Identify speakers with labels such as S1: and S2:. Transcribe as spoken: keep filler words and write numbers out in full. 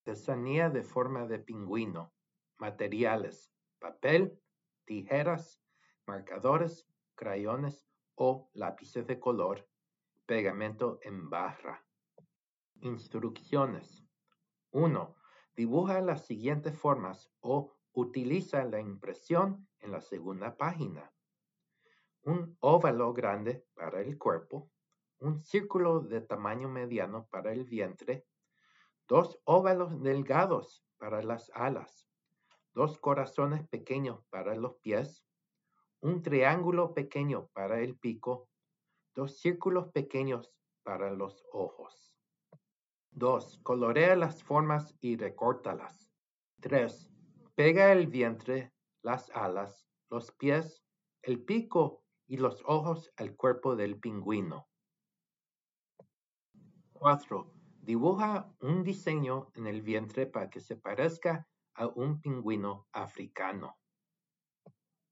S1: Artesanía de forma de pingüino. Materiales: papel, tijeras, marcadores, crayones o lápices de color, pegamento en barra. Instrucciones. uno. Dibuja las siguientes formas o utiliza la impresión en la segunda página. Un óvalo grande para el cuerpo, un círculo de tamaño mediano para el vientre, dos óvalos delgados para las alas, dos corazones pequeños para los pies, un triángulo pequeño para el pico, dos círculos pequeños para los ojos. dos. Colorea las formas y recórtalas. tres. Pega el vientre, las alas, los pies, el pico y los ojos al cuerpo del pingüino. cuatro. Dibuja un diseño en el vientre para que se parezca a un pingüino africano.